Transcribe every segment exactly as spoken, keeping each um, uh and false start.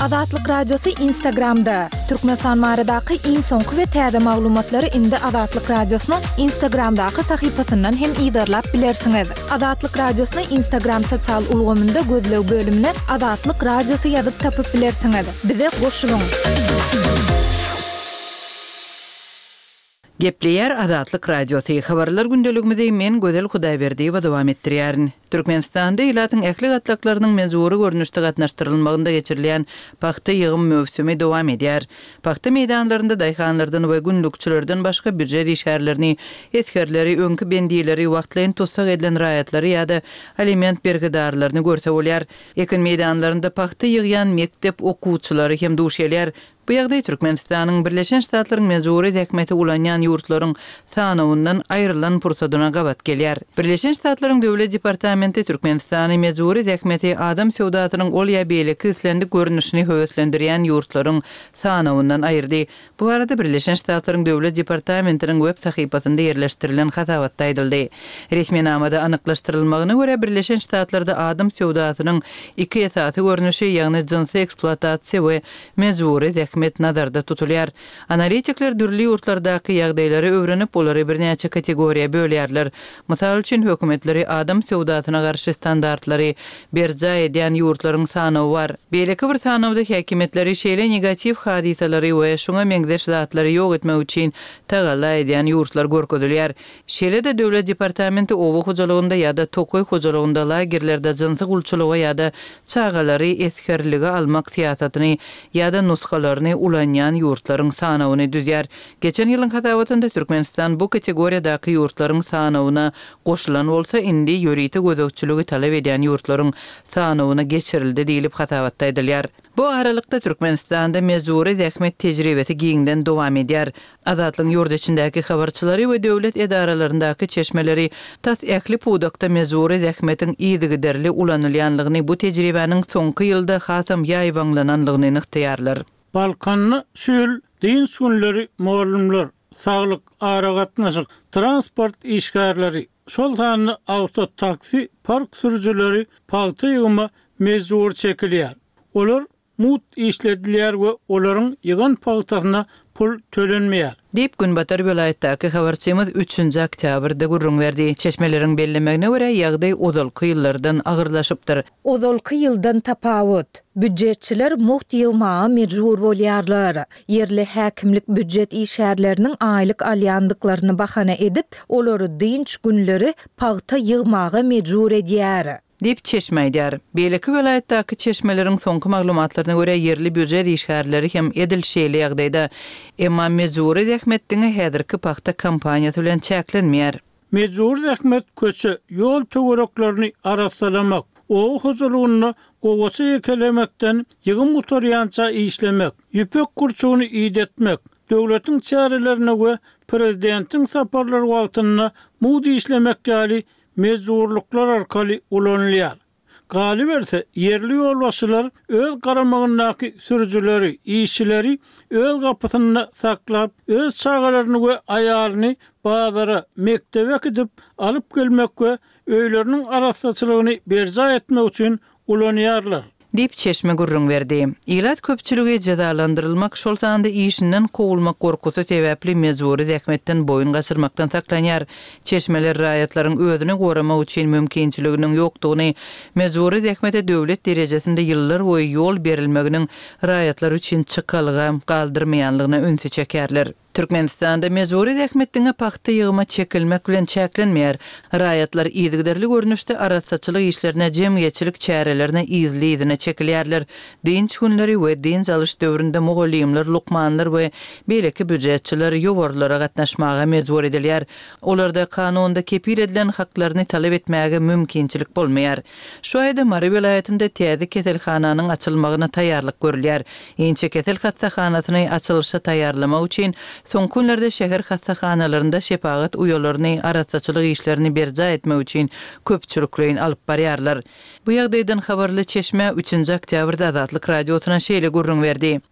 Azatlyk Radiosu Instagramda. Türkmenistan maradaky iň soňky we täze maglumatlary indi Azatlyk Radiosynyň Instagramdaky sahypasyndan hem ýydarlap bilersiňiz. Azatlyk Radiosynyň Instagram sosial ulgamynda gözlew bölümine Azatlyk Radiosu ýazyp tapyp bilersiňiz. Bize goşulyň. Gepleyer Azatlyk Radiosu habarlar gündeligimizi men Gözel Hudaýberdi we dowam etdirýärin. Türkmenistanda ýylatyň ähli gatlaklarynyň mezuri görnüşde gatnaşdyrylmagynda geçirilen paxta ýygymy mövsümi dowam edýär. Paxta meýdanlarynda daýhanlardan we günlükçilerden başga büdjet işgärlerini, etkerleri, öňkü bendiýleri, wagtlaryň tutsak edilen raýatlary ýa-da aliment bergidarlaryny görse bolýar. Ekin meýdanlarynda paxta ýygýan mekdep okuwçylary hem duşýarlar. Bu ýagdaý Türkmenistanyň Birleşen Ştatlaryň mezuri häkmeti ulanýan ýurtlaryň sanawyndan aýrylan pursadyna gabat gelýär. Birleşen Ştatlaryň Döwlet Departamenti Türkmenistanyň mezuri häkmeti adam sewdatynyň ol ýa beýleki islendik görnüşini höwetlendirýän ýurtlaryň sanawyndan aýyrdy. Bu arada Birleşen Ştatlaryň Döwlet Departamentiniň web sahypasynda ýerleşdirilen hatabatda aýdyldy. Resmi namada anyklaşdyrylmagyna görä Birleşen Ştatlarda adam sewdatynyň iki esasy görnüşi, ýagny jinsy eksploatasiýa we mezuri häkmet nazarda tutulýar. Analitikler dürli ýurtlardaky ýagdaýlary öwrenip olary bir näçe kategoriýa bölýärler. Mysal üçin hökümetleri adam sewdatyna garşy standartlary berja edýän ýurtlaryň sanawy bar. Beýleki bir sanawda häkimetleri şeýle negativ hadisalary we şuňa meňzeş zatlary ýok etmek üçin tagalla edýän ýurtlar görkezilýär. Şeýle-de Döwlet Departamenti owa hojalygynda ýa-da tokoy hojalygynda lagerlerde jinsy gulçylyga ýa-da çagalary eskerligi almak siýasatyny ýa-da nuskalar ulanyan ýurtlaryň sanawyny düzýär. Geçen ýylyň hatabatynda Türkmenistan bu kategoriýadaky ýurtlaryň sanawyna goşulan bolsa, indi ýöriti gözegçiligi talap edýän ýurtlaryň sanawyna geçirildi diýilip hatabatda edilýär. Bu aralykda Türkmenistanda mezuri häkmet tejribesi giňden dowam edýär. Azatlyň ýurdu içindäki habarçylary we döwlet edaralaryndaky çeşmeleri tas ähli pudakda mezuri häkmetiň ýygyderli ulanylýanlygyny bu tejribäniň soňky ýylda hasam ýaýwanlananlygyny ýaýarlar. Balkanlı sül, din sünleri, molumlar, sağlık, aragatnaşık, transport işgärleri, şol tanı auto taksi, park sürücüleri, paxta ýygyma mezur çekilýär. Olar mut işledilýär we olaryň ýygan paxtasyna pul tölenmeýär. Dip Günbatar vilayetdäki habarçymyz üçünji oktýabrda gurrun berdi. Çeşmeleriň bellemegine görä ýagdaý ozalky ýyllardan agyrlaşypdyr. Ozalky ýyldan tapawut. Büdjetçiler muht ýygmaga mejbur bolýarlar. Yerli häkimlik büdjet işgärleriniň aýlyk alýandyklaryny bahana edip, olary dinç günleri paxta ýygmaga mejbur edýär. Dip çeşmeýdär. Beýleki vilayetdäki çeşmeleriň soňky maglumatlaryna görä yerli büdjet işgärleri hem edilşeýli ýagdaýda emma mezuri häkmetdiň häzirki paxta kampaniýasy bilen çäklenmeýär. Mezuri häkmet köçe ýol töwereklaryny aratsalamak, o hojalygyny gowaça ýekelemekden ýygyn motorýança işlemek, ýüpek kurçugyny ýetmek, döwletiň çärelerine we prezidentiň saparlary wagtynda mudy işlemek ýaly mezurluklar arkaly ulanylýar. Galip berse yerli ýolbaşçylar öz garamagyndaky sürüjüleri, işçileri öz gapysyna saklap, öz çagalaryny we aýalyny bazara, mektebe gidip alyp gelmek we öýleriniň arasçylygyny berja etmek üçin ulanýarlar. Dip çeşme gurrun berdi. Ýylat köpçüligi jazalandyrylmak şol sanda işinden kowulmak gorkusy sebäpli mezuri häkmetden boyun gaçyrmakdan saklanýar. Çeşmeler raýatlaryň özüni goramak üçin mümkinçiliginiň ýokdugyny, mezuri häkmete döwlet derejesinde ýyllar boýy ýol berilmeginiň raýatlar üçin çykalgam galdyrmaýanlygyna ünsü çekerler. Türkmenistanda mezuri häkmetdiň paxta ýygyma çekilmek bilen çäklenmeýär. Raýatlar ýygyderli görnüşde arasçylyk işlerine, jemgyýetçilik çärelerine ýyzly çekilýärler. Dinç günleri we din çalyş döwründe mogolimler, lukmanlar we beýleki büdjetçiler ýogorlara gatnaşmaga mezbur edilýär. Olarda kanunda kepil edilen haklaryny talap etmäge mümkinçilik bolmaýar. Şu aýda Mari vilayetinde täze keselhananyň açylmagyna taýýarlyk görülýär. Eňçe kesel hastaxanasyny açylışa taýýarlamak üçin soňky günlerde şäher hastaxanalarynda şepagat uýalaryny arasçylyk işlerini berja etmek üçin köpçüliklerin alyp barýarlar. Bu ýagdaýdan habarly çeşme üçünji oktýabrda Azatlyk radiosyna şeýle gurrun berdi.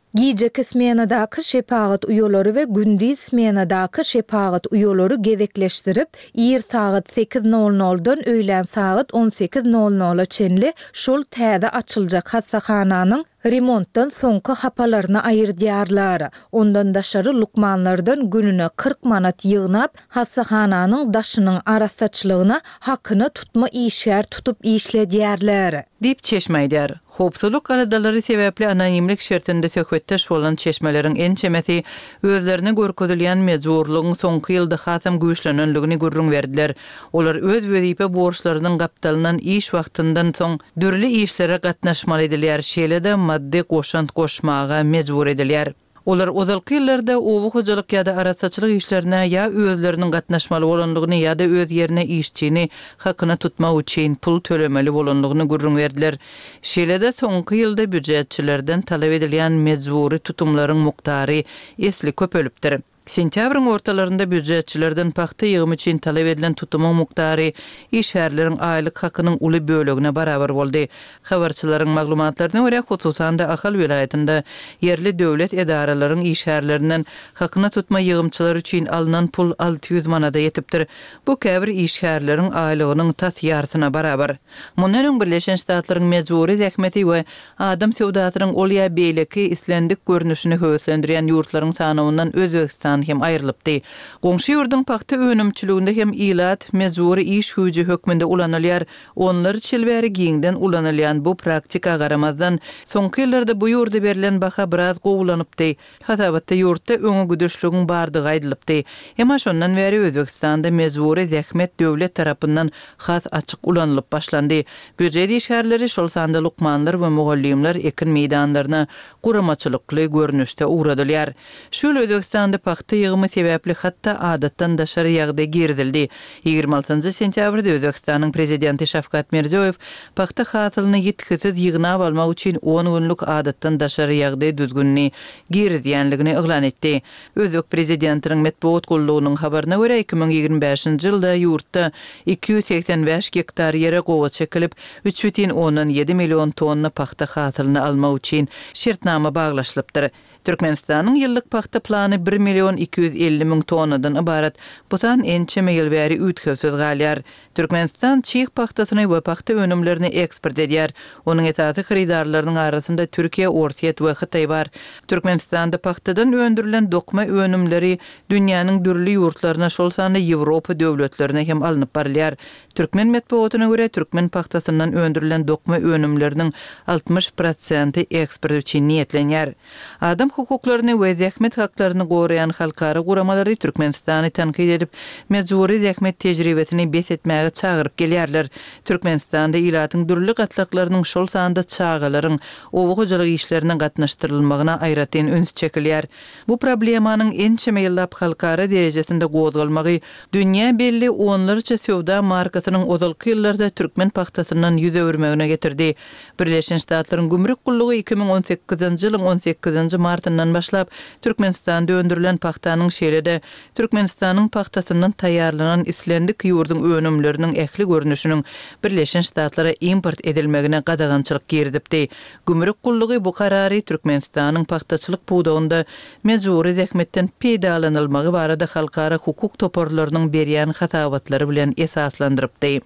Gijeki smenadaky şepagat uýolary we gündüz smenadaky şepagat uýolary gezekleşdirip, ýer saat sekiz nol noldan öýlen saat on sekiz nol nola çenli şol täze açyljak hassahanyň remontdan soňky hapalaryny aýyrdyarlar. Ondan daşary lukmanlardan gününe kırk manat ýygnap, hassahanyň daşynyň arasaçlygyna hakyny tutma işgär tutup işledýärler. Dip çeşmeýdär. Hopsuluk aladalary sebäpli anonimlik şertinde söhbetdeş bolan çeşmeleriň en çemesi özlerine görkezilýän mejburlygyň soňky ýylda hasam güýçlenenligini gurrun berdiler. Olar öz wezipä borçlarynyň gapdalynan iş wagtyndan soň dürli işlere gatnaşmaly edilýär. Şeýle-de maddi goşant goşmaga mejbur edilýär. Olar ozalky ýyllarda owu hojalyk ýa-da arasaçylyk işlerine ýa özleriniň gatnaşmaly bolanlygyny ýa-da öz ýerine işçini hakyna tutmak üçin pul tölemeli bolanlygyny gurrun berdiler. Şeýle-de soňky ýylda büdjetçilerden talap edilýän mejburi tutumlaryň muktary esli köpelipdir. Sentýabryň ortalarynda büdjetçilerden paxta ýygymy üçin talap edilen tutumyň muktary işgärleriň aýlyk hakynyň uly bölegine barabar boldy. Habarçylaryň maglumatlaryna görä, hususan da Ahal vilayetinde yerli döwlet edaralaryň işgärlerinden hakyny tutma ýygymçylar üçin alynan pul alty ýüz manada ýetipdir. Bu käbir işgärleriň aýlygynyň tas ýartyna barabar. Mundan öň Birleşen Ştatlaryň mejburi zähmeti we adam sewdasynyň olýa beýleki islendik görnüşini höwüslendirýän ýurtlaryň sanawyndan Özbegistan hem aýrylypdy. Goňşy ýurdun paxta önümçiliginde hem ilat mejburi iş güýji hökmünde ulanylýar. Onlar çilbäri giňden ulanylýan bu praktika garamazdan soňky ýyllarda bu ýurda berilen baha biraz gowlanypdy. Hasabatda ýurtda öňe güdüşligiň bardygy aýdylypdy. Hem şondan beri Özbegistanda mejburi zähmet döwlet tarapyndan has açyk ulanylyp başlandy. Büdjet işgärleri şol sanda lukmanlar we mugallimler ekin meýdanlaryna guramaçylykly görnüşde uğradylýar. Şol Özbegistanda paxta ýygymy sebäpli hatda adatdan daşary ýagdaý girdildi. ýygrimi altynjy sentýabrda Özbegistanyň prezidenti Şafkat Mirziýow paxta hasylyny ýetkisiz ýygnap almak üçin on günlük adatdan daşary ýagdaý düzgünni girdýänligini eglan etdi. Özbek prezidentiniň medeniýet gullugynyň habaryna görä iki bin ýygrimi beşinji ýylda ýurtda iki ýüz seksen beş hektar ýere gowa çekilip üç бүтүн ондон ýedi million tonna paxta hasylyny almak üçin şertnama baglaşylypdyr. Türkmenistanyň ýyllyk paxta plany bir million iki ýüz elli ming tonnadan ibarat. Butan ençeme ýyl bäri ütkepsiz galýar. Türkmenistan çiğ paxtasyny we paxta önümlerini eksport edýär. Onuň esasy hyrydarlarynyň arasynda Türkiýe, Orsiýet we Hytaý bar. Türkmenistanda paxtadan öndürilen dokma önümleri dünýäniň dürli ýurtlaryna, şol sanda Ýewropa döwletlerine hem alınıp barylýar. Türkmen medeniýetyna görä türkmen paxtasyndan öndürilen dokma önümleriniň altmış prosenty eksport üçin niýetlenýär. Adam hukuklaryny we zähmet haklaryny gorayan halkara guramalary Türkmenistany tanqid edip, mejburi zähmet tejribesini bes etmäge çagyryp gelýärler. Türkmenistanda ilatyň dürli gatlaklarynyň şol sanda çağalaryň owu hojalyk işlerine gatnaşdyrylmagyna aýratyn üns çekilýär. Bu problemanyň ençeme ýyllap halkara derejesinde gozgalmagy dünýä belli onlarça sewda markasynyň ozalky ýyllarda türkmen paxtasyndan ýüz öwürmegine getirdi. Birleşen Ştatlaryň gümrük gullugy iki bin on sekizinji ýylyň on sekizinji martyndan başlap Türkmenistanda öndürilen paxtanyň şeýle-de Türkmenistanyň paxtasyndan taýýarlanan islendik ýurdun önümleriniň ähli görnüşiniň Birleşen Ştatlary import edilmegine gadagançylyk girdipdi. Gümrük gullugy bu karary Türkmenistanyň paxtaçylyk puwdagynda mejburi zähmetden peýdalanylmagy barada halkara hukuk toparlarynyň berýän hasabatlary bilen esaslandyrypdy.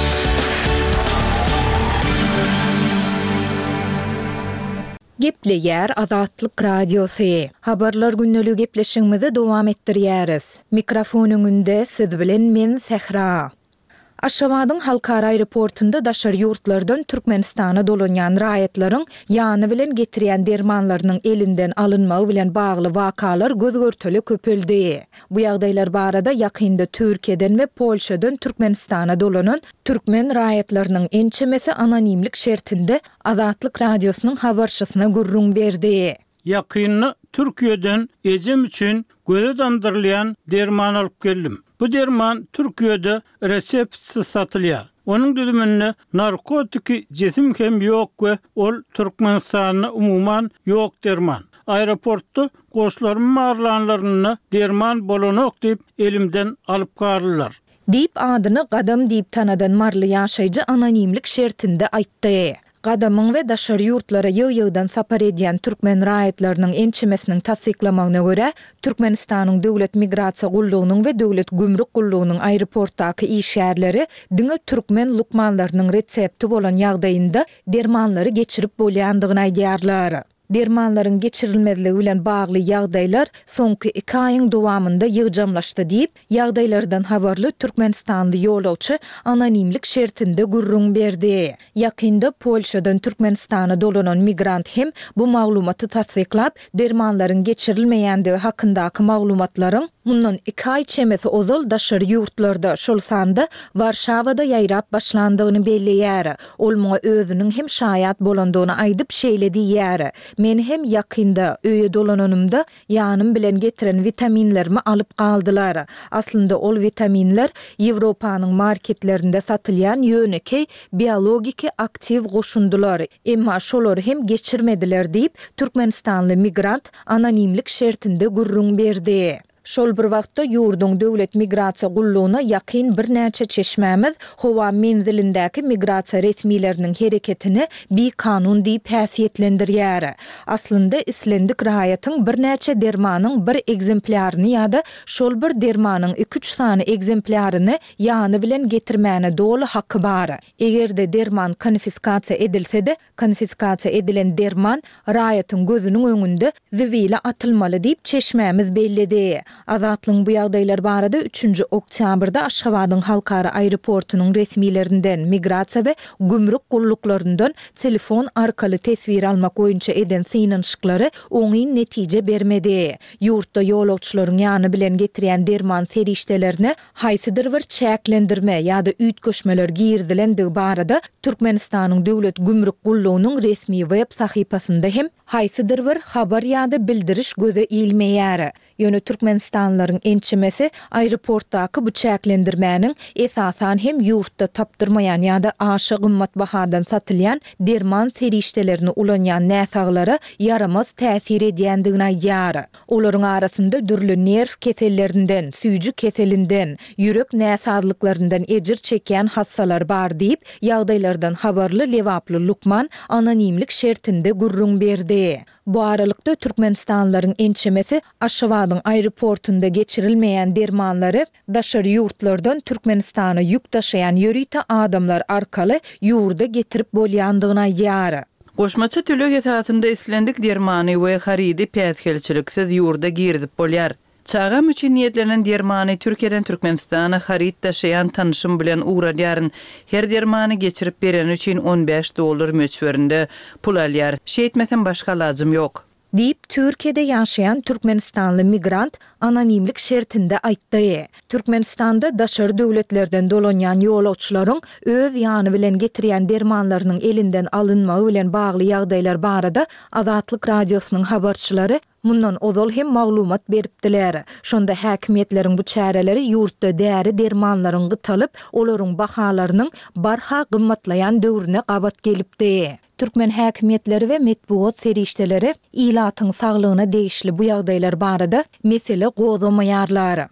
Gepleýär Azatlyk Radiosy. Habarlar günneligi gepleşigimizi dowam etdirýäris. Mikrofonuň önünde siz bilen men Sehra. Aşgabatyň halkara aeroportunda daşary ýurtlardan Türkmenistana dolanýan raýatlaryň ýany bilen getirýän dermanlarynyň elinden alynmagy bilen bagly wakalar gözgörteli köpeldi. Bu ýagdaýlar barada ýakynda Türkiýeden we Polşadan Türkmenistana dolanan türkmen raýatlarynyň ençemesi anonimlik şertinde Azatlyk Radiosynyň habarçysyna gurrun berdi. Ýakynda Türkiýeden ejem üçin göze damdyrylýan derman alyp geldim. Bu derman Türkiýede reseptsiz satylýar. Onuň düzüminde narkotiki jesim hem ýok we ol Türkmenistanyna umuman ýok derman. Aeroportda goşlarym marlanlaryny derman bolanok diýip elimden alyp garlylar. Diýip adyny Gadam diýip tanadan marly ýaşaýjy anonimlik şertinde aýtdy. Gadamyň we daşary ýurtlara ýyg-ýygdan sapar edýän türkmen raýatlarynyň ençemesiniň tasdiklamagyna görä, Türkmenistanyň döwlet migrasiýa gullugynyň we döwlet gümrük gullugynyň aeroportdaky işgärleri diňe türkmen lukmanlarynyň resepti bolan ýagdaýynda dermanlary geçirip bolýandygyny aýdýarlar. Dermanlaryň geçirilmezligi bilen bagly ýagdaýlar soňky iki aýyň dowamında ýygjamlaşdy diýip, ýagdaýlardan habarly Türkmenistanly ýolagçy anonimlik şertinde gurrun berdi. Ýakynda Polşadan Türkmenistana dolanan migrant hem bu maglumaty tasdiklap, dermanlaryň geçirilmeýändigi hakyndaky maglumatlaryň mundan iki ay çemesi ozal daşary ýurtlarda şol sanda Warşawada ýaýrap başlandygyny belleýär. Ol muňa özüniň hem şaýat bolandygyny aýdyp şeýledi ýär. Men hem ýakynda öýe dolananymda ýanym bilen getiren vitaminlerimi alyp galdylar. Aslynda ol vitaminler Ýewropanyň marketlerinde satylýan ýöneki biologiki aktiv goşundular. Emma şolary hem geçirmediler diýip Türkmenistanly migrant anonimlik şertinde gurrun berdi. Şol bir wagtda ýurdun döwlet migrasiýa gullugyna ýakyn bir näçe çeşmämiz howa menzilindäki migrasiýa resmileriniň hereketini bir kanun diýip häsiýetlendirýär. Aslynda islendik raýatyň bir näçe dermanyň bir egzemplaryny ýa-da şol bir dermanyň iki üç sany egzemplaryny ýany bilen getirmäne dolu haky bar. Egerde derman konfiskasiýa edilse-de, konfiskasiýa edilen derman raýatyň gözüniň öňünde zivile atylmaly diýip çeşmämiz belledi. Azatlyň bu ýagdaýlar barada üçünji oktýabrda Aşgabatyň halkara aeroportunyň resmilerinden migrasiýa we gümrük gulluklaryndan telefon arkaly tesbir almak boýunça eden synanyşyklary oňy netije bermedi. Ýurtda ýolagçylaryň ýany bilen getirýän derman serişdelerini haýsydyr bir çäklendirme ýa-da üýtgeşmeler girdilendigi barada Türkmenistanyň döwlet gümrük gullugynyň resmi web sahypasynda hem haýsydyr bir habar ýa-da bildiriş göze ilmeýär. Ýöne Türkmenistanlaryň ençemesi aeroportdaky bu çäklendirmäniň esasan hem ýurtda tapdyrmaýan ýa-da aşy gymmat bahadan satylýan derman serişdelerini ulanýan näsaglara yaramaz täsir edýändigini aýdýar. Olaryň arasynda dürli nerv kesellerinden, süýjü keselinden, ýürek näsazlyklaryndan ejir çekýän hassalar bar diýip ýagdaýlardan habarly Lewaply Lukman anonimlik şertinde gurrun berdi. Bu aralykda Türkmenistanlaryň ençemesi Aşgabatyň aeroportunda geçirilmeýän dermanlary daşary ýurtlardan Türkmenistana ýük taşıyan ýörite adamlar arkaly ýurda getirip bolýandygyny aýdýar. Goşmaça tölek esasında islendik dermany we haridi päskelçiliksiz ýurda girdip bolýar. Çağam üçin niýetlenen dermany Türkiýeden Türkmenistana harit taşıyan tanışym bilen uğradýaryn. Her dermany geçirip beren üçin on beş dollar möçberinde pul alýar. Şeýtmesen başga lazım ýok. Diýip Türkiýede ýaşaýan Türkmenistanly migrant anonimlik şertinde aýtdy. Türkmenistanda daşary döwletlerden dolanýan ýolagçylaryň öz ýany bilen getirýän dermanlarynyň elinden alınmagy bilen bagly ýagdaýlar barada Azatlyk radiosynyň habarçylary mundan ozal hem maglumat beripdiler. Şonda häkimetleriň bu çäreleri ýurtda däri dermanlaryň gytalyp, olaryň bahalarynyň barha gymmatlayan döwrüne gabat gelipdi. Türkmen häkimetleri we metbuat serişdeleri ilatyň saglygyna degişli bu ýagdaýlar barada mesele gozamaýarlar.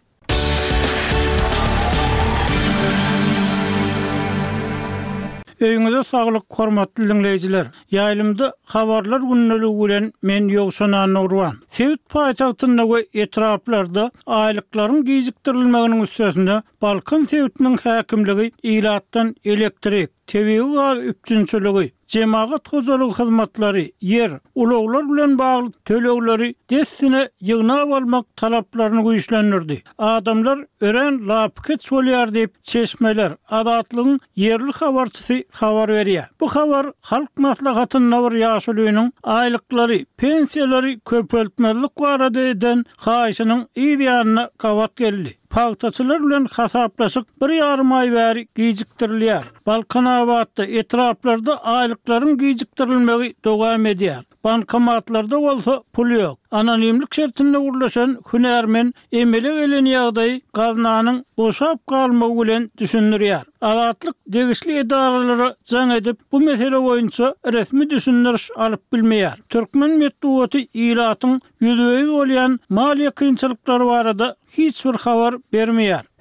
Öýüňize saglyk hormatly dinleýijiler. Ýaýlymda habarlar günneligi bilen men Ýogşan Nurwan. Sewit paýtagtynda we etraplarda aýlyklaryň gijikdirilmeginiň üstesinde Balkan Sewitiniň häkimligi ilatdan elektrik, tebii gaz üpçünçüligi, cemaat hojalygy hyzmatlary, yer, ulaglar bilen bagly tölegleri destine ýygna bolmak talaplaryny güýçlendirdi. Adamlar ören lapket bolýar diýip çeşmeler adatlygyň yerli habarçysy habar berýär. Bu habar halk maslahatynyň bir ýaşulygynyň aýlyklary, pensiýalary köpeltmelik barada eden haýyşynyň ýa-da gabat geldi. Pagtaçylar bilen hasaplaşyk bir ýarym aý bäri gijikdirilýär. Balkanabatda etraplarda aýlyklaryň gijikdirilmegi dowam edýär. Bankomatlarda bolsa pul ýok. Anonimlik şertinde urlaşan hünärmen emele gelen ýagdaý gaznanyň boşap galmagy bilen düşündirýär. Azatlyk degişli edaralary jaň edip bu mesele boýunça resmi düşündiriş alyp bilmeýär. Türkmen metbuaty ilatyň ýüzüňiz bolýan maliýe kynçylyklary barada hiç bir habar bermeýär.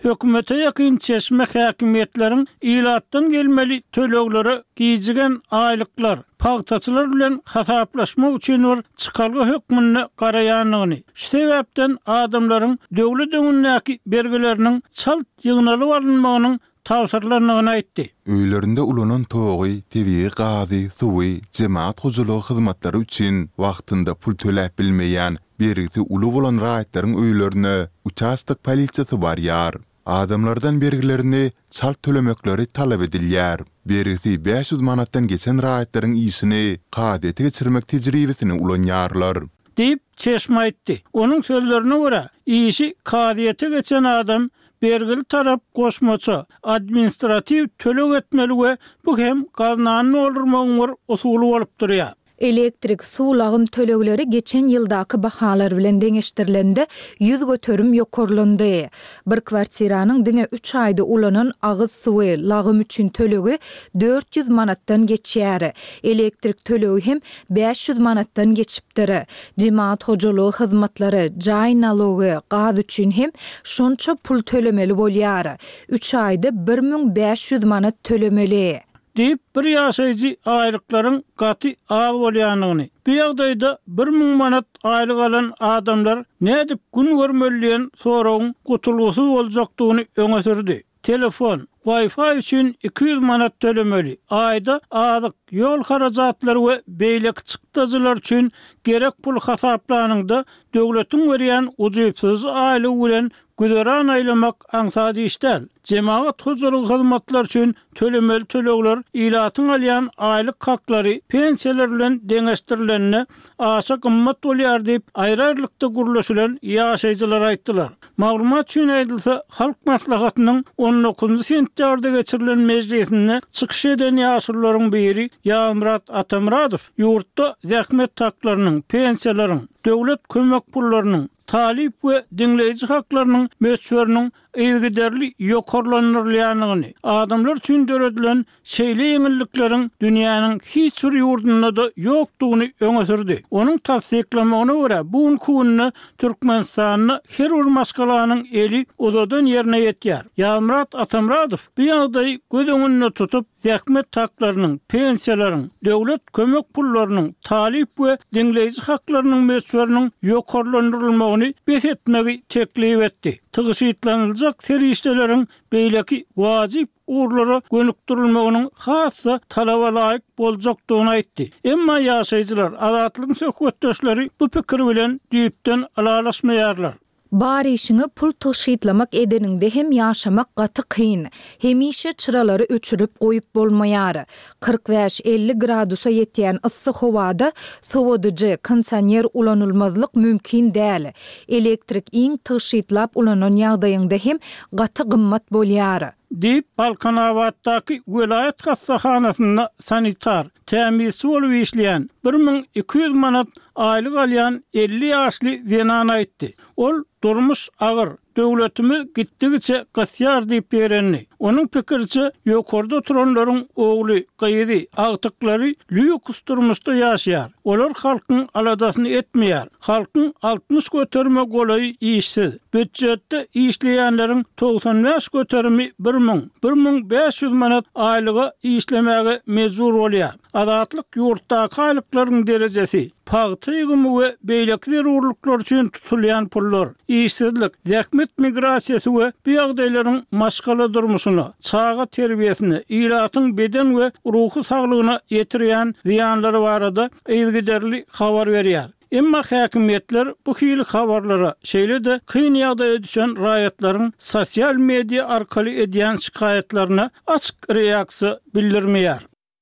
hökümete ýakyn çeşmek häkimetlerin ilatdan gelmeli tölegleri giýijigen aýlyklar, pagtaçylar bilen hasaplaşmak üçin bir çykalgy hökmüne garaýanyny. Şu sebäpden adamlaryň döwlet öňündäki bergileriniň çalt ýygnalyp alynmagynyň tawsirlanyny aýtdy. Öýlerinde ulanan togy, tebiği gazy, suwy, jemaat huzurlugy hyzmatlary üçin wagtynda pul töläp bilmeýän bergisi ulu bolan raýatlaryň öýlerine участок polisiýasy barýar. Adamlardan bergilerini çalt tölemekleri talap edilýär. Bergisi beş yüz manatdan geçen raýatlaryň ýysyny gadete geçirmek tejribesini ulanýarlar. Diýip çeşme aýtdy. Onuň sözlerine görä, ýyşy gadete geçen adam bergili tarap goşmaça administrativ tölek etmeli we bu hem gaznanyny oldurmagyň usuly bolup durýar. Elektrik suwlagym tölegleri geçen ýyldaky bahalar bilen deňeşdirilende yüz göterim ýokarlandy. Bir kwartiranyň diňe üç aýda ulanan agyz suwy lagym üçin tölegi dört yüz manatdan geçýär. Elektrik tölegi hem beş yüz manatdan geçipdir. Jemaat hojalygy hyzmatlary, jaý nalogy, gaz üçin hem şonça pul tölemeli bolýar. üç aýda bir miň beş yüz manat tölemeli. Diýip bir ýaşaýjy aýlyklaryň gaty az bolýanyny. Bu ýagdaýda bir miň manat aýlyk alan adamlar nädip gün görmeliýän soragyň gutulgusyz boljakdygyny öňe sürdi. Telefon, Wi-Fi üçin iki yüz manat tölemeli. Aýda azyk, ýol harajatlary we beýlek çykdyjylar üçin gerek pul hasaplanyňda döwletiň berýän ujuýpsyz aýlyk bilen güzeran aýlamak aňsady işdäl. Jemaat huzurlugy hyzmatlar üçin tölemeli tölegler ilatyň alýan aýlyk haklary pensiýalar bilen deňeşdirilenine aşa gymmat bolýar diýip aýrarlykda gurulşylan ýaşaýjylar aýtdylar. Maglumat üçin aýdylsa, Halk Maslahatynyň on dokuzunçy sentýarda geçirilen mejlisinde çykyş eden ýaşurlaryň biri Ýamrat Atamradow ýurtda zähmet haklarynyň, pensiýalaryň, döwlet kömek pullarynyň, talip we dinleyici haklarynyň meşrurynyň ilgiderli ýokarlanyrlyanyny, adamlar üçin döredilen şeýle ýeňillikleriň dünýäniň hiç bir ýurdunda da ýokdugyny öňe sürdi. Onuň tasdiklamagyna görä, bu günni Türkmenistanyň her bir maşgalanyň eli odadan ýerine ýetýär. Ýamrat Atamradow bu ýagdaýy göz öňünde tutup zähmet haklarynyň, pensiýalaryň, döwlet kömek pullarynyň, talip we dinleyici haklarynyň meşrurynyň ýokarlanyrylmagyny besetmegi teklip etdi. Tygyşytlanylacak serişdeleriň beýleki wajyp uğurlara gönükdirilmeginiň hassa talaba laýyk boljakdygyny aýtdy. Emma ýaşaýjylar, azatlygyň söhbetdeşleri bu pikir bilen diýipden alalaşmaýarlar. Bar işini pul tyşytlamak edeninde hem ýaşamak gaty kyn, hemişe çyralary öçürüp goýup bolmaýar. kırk beş elli gradusa ýetýän yssyk howada sowadyjy, kondisioner ulanylmazlyk mümkin däl. Elektrik iň tyşytlap ulanan ýagdaýynda hem gaty gymmat bolýar. Diýip Balkanabatdaky vilayet hassahanasyna sanitar, tämirçi bolup işleýän bir miň iki yüz manat aýlyk alýan elli ýaşly zenan aýtdy. Ol durmuş agyr, döwletimiz gitdigiçe gasyar diýip berenni. Onuň pikirçe ýokarda oturanlaryň ogly, gaýry, agtyklary lüks durmuşda ýaşaýar. Olar halkyň aladasyny etmeýär. Halkyň altmış göterme golaý işsiz. Büdjetde işleýänleriň doksan beş göterimi bir miň, bir miň beş yüz manat aýlyga işlemäge mejbur bolýar. Adatlyk ýurtdaky aýlyklaryň derejesi, pagty ýygymy we beýlekli zerurluklar üçin tutulýan pullar, işsizlik, zähmet migrasiýasy we bu ýagdaýlaryň maşgala durmuşyna, çağa terbiýesine, ilatyň beden we ruhy saglygyna ýetirýän ziýanlary barada ilgiderli habar berýär. Emma häkimetler bu hili habarlara şeýle de kyn ýagdaýa düşen raýatlaryň sosial media arkaly edýän şikaýetlerine açyk reaksiýa bildirmeýär.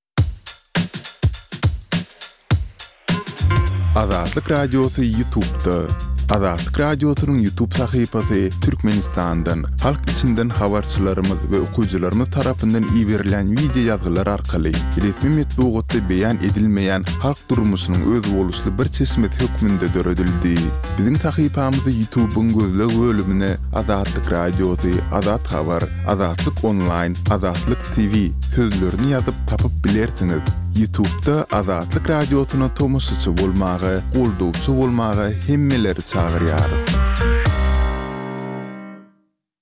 Azatlyk Radiosu YouTube'da. Azatlyk Radiosu'nun YouTube sahypasy Türkmenistandan, halk içinden habarçylarymyz we okuwçylarymyz tarapyndan iýerilen video ýazgylar arkaly resmi metbuatda beýan edilmeýän halk durmuşynyň öz boluşly bir çeşmet hökmünde döredildi. Biziň sahypamyzy YouTube'un gözleg bölümine Azatlyk Radiosu, Azat Habar, Azatlyk Online, Azatlyk T V sözlerini ýazyp tapyp bilersiňiz. YouTube'da Azatlyk Radiosu'na tomoşçy bolmagy, goldowçy bolmagy hemmeleri çagyrýar.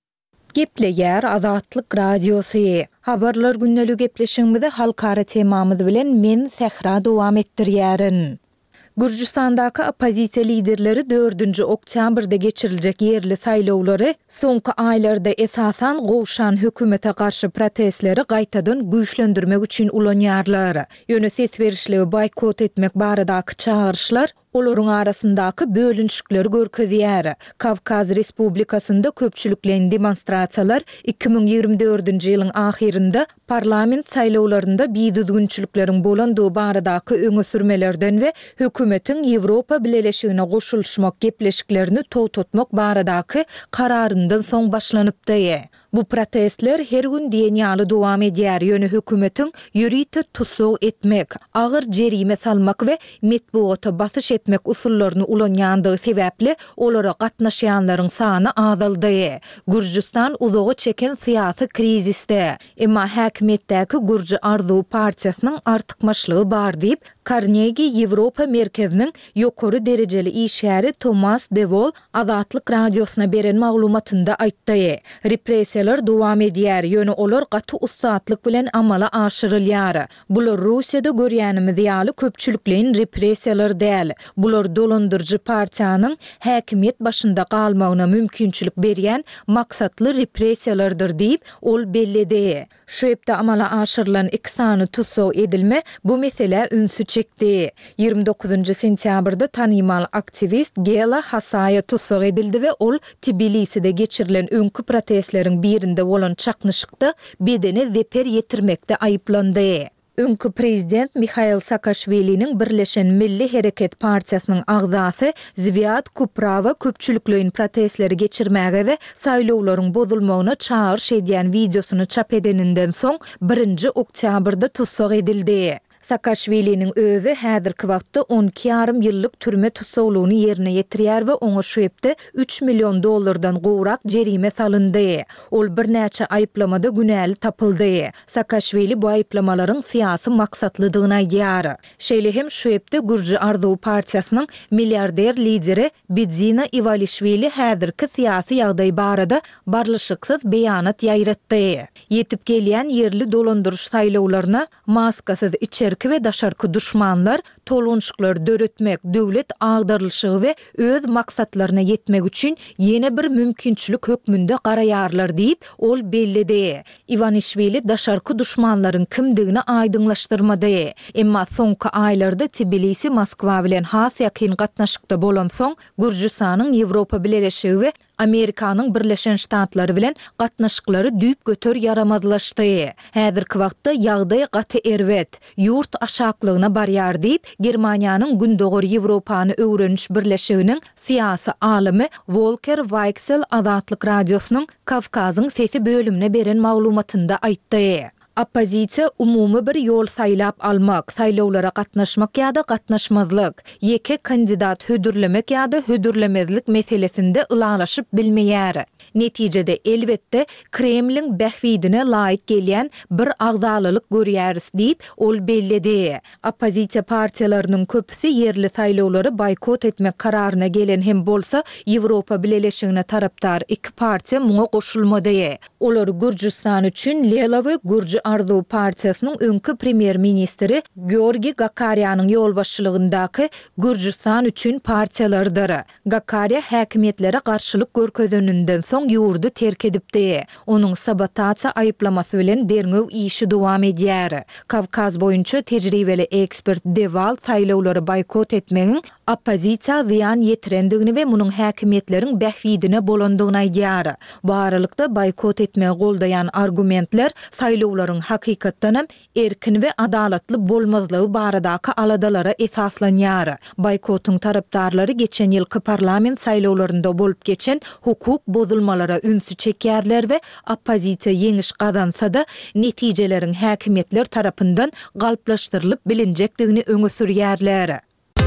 Gepleýär Azatlyk radiosu. Habarlar günnälik gepleşigimizde halkara temamyz bilen men Sehra dowam etdirýärin. Gürcistandaky opozisiýa liderleri dördünji oktýabrda geçiriljek yerli saýlawlary soňky aýlarda esasan gowşan hökümete garşy protestleri gaýtadan güýçlendirmek üçin ulanýarlar. Ýöne ses berişleri boykot etmek baradaky çağırışlar olaryň arasyndaky bölünçlikleri görkezýär. Kavkaz Respublikasynda köpçüliklen demonstrasiýalar iki bin ýigirme dördünji ýylyň ahyrynda parlament saýlawlarynda biýdüzgünçülikleriň bolandygy baradaky öňe sürmelerden we hökümetiň Ýewropa Birleşigine goşulşmak gepleşiklerini towtatmak baradaky kararyndan soň başlanypdy. Bu protestler her gün diýenýaly dowam edýär. Ýöne hökümetiň ýürüýte tutsuk etmek, agyr jerime salmak we metbuata basyş etmek usullaryny ulanýandygy sebäpli olara gatnaşýanlaryň sany azaldy. Gürcistan uzagy çeken syýasy krizisde. Emma häkimetdäki Gürji Arzuw partiýasynyň artykmaçlygy bar diýip Carnegie Ýewropa merkeziniň ýokary derejeli işgäri Thomas de Vol Azatlyk radiosuna beren maglumatynda aýtdy. Repressiýalar dowam edýär. Ýöne olar gaty ussatlyk bilen amala aşyrylýar. Bular Russiýada görýänimiz ýaly köpçüliklerin repressiýalar däl. Bular dolandyrjy partiýanyň häkimet başynda galmagyna mümkinçilik berýän maksatly repressiýalardyr diýip ol bellidi. Şu ýepde amala aşyrylan iki sany tutsuk edilme bu mesele ünsü çekdi. ýygrimi dokuzunji sentýabrda tanymal aktivist Gela Hasaya tutsuk edildi we ol Tbiliside geçirilen öňkü protestleriň birinde bolan çaknyşykda bedene zeper ýetirmekde aýyplandy. Öňkü prezident Mikhail Saakashvili'nin Birleşen Milli Hereket Partiýasynyň agzasy Zviad Kuprava köpçüliklerin protestleri geçirmäge we saýlawlaryň bozulmagyna çağırş edýän videosunu çap edeninden soň birinji oktýabrda tutsuk edildi. Saakashvili'nin özü häzirki wagtda on iki ýarym ýyllyk türme tutsuklugyny ýerine ýetirýär we oňa şu ýepde üç milyon dollardan gowrak jerime salyndy. Ol birnäçe aýplamada günäli tapyldy. Saakashvili bu aýplamalaryň syýasy maksatlydygyny aýdýar. Şeýle hem şu ýepde Gürji Arzuw partiýasynyň milliarder lideri Bidzina Ivalishvili häzirki syýasy ýagdaý barada barlyşyksız beýanat ýaýratdy. Ýetip gelýän yerli dolandyryş saýlawlaryna maskasyz içerki we daşarky düşmanlar tolunçyklar döretmek, döwlet agdarylşygy we öz maksatlaryna ýetmek üçin ýene bir mümkinçilik hökmünde garaýarlar diýip ol bellidi. Ivanishvili daşarky düşmanlaryň kimdigini aýdyňlaşdyrmady. Emma soňky aýlarda Tbilisi, Moskwa bilen has ýakyn gatnaşykda bolan soň Gürjistanyň Ýewropa Birleşigi we Amerikanyň Birleşen Ştatlary bilen gatnaşyklary düýp götür yaramazlaşdy. Häzirki wagtda ýagdaý gaty erwet, ýurt aşaklygyna barýar diýip Germaniýanyň Gündoğar Ýewropany öwreniş birleşiginiň syýasy alimy Volker Weichsel Azatlyk radiosynyň Kavkazyň sesi bölümine beren maglumatynda aýtdy. Opozisiýa umumy bir ýol saýlap almak, saýlawlara gatnaşmak ýa-da gatnaşmazlyk, ýeke kandidat hödürlemek ýa-da hödürlemezlik meselesinde ılalaşyp bilmeýär. Netijede elbetde Kremliň bähwidine laýyk gelýän bir agzalylyk görýäris diýip ol bellidi. Opozisiýa partiýalarynyň köpüsi yerli saýlawlary boykot etmek kararyna gelen hem bolsa Ýewropa Birleşigine tarapdar iki partiýa muňa goşulmady. Olar Gürjistan üçin Lela we Gürji Arzuw partiýasynyň öňkü premier ministri Georgi Gakaryan'yň ýolbaşçylygyndaky Gürjistan üçin partiýalardyr. Gakarya häkimetlere garşylyk görkezeninden soň ýurdu terk edipdi. Onuň sabotasiýa aýyplamasy bilen derňew işi dowam edýär. Kavkaz boýunça tejribeli ekspert Deval saýlawlary boykot etmegiň opozisiýa ziýan ýetirendigini we munyň häkimetleriň bähwidine bolandygyny aýdýar. Bu aralykda boykot etmegi goldaýan argumentler saýlawlaryň hakykatdanam erkin we adalatly bolmazlygy baradaky aladalara esaslanýar. Boykotyň tarapdarlary geçen ýylky parlament saýlawlarynda bolup geçen hukuk bozulmalara ünsü çekýärler we opozisiýa ýeňiş gazansa-da netijeleriň häkimetler tarapyndan galplaşdyrylyp bilinjekdigini öňe sürýärler.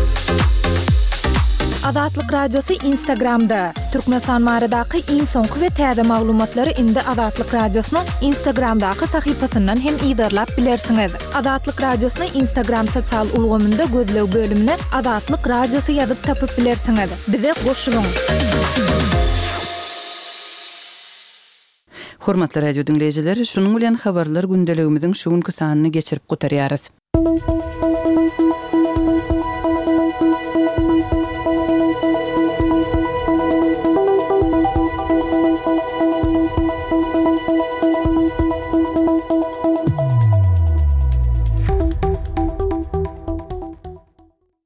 Azatlyk radiosu Instagramda. Türkmenistan maradaky iň soňky we täze maglumatlary indi Azatlyk radiosynyň Instagramdaky sahypasyndan hem ýydarlap bilersiňiz. Azatlyk radiosyny Instagram sosial ulgamynda gözlew bölümine Azatlyk radiosu ýazyp tapyp bilersiňiz. Bize goşulyň. Hormatly radio dinleyijileri, şunun bilen habarlar gündeligimiziň şu günkü sanyny geçirip gutarýarys.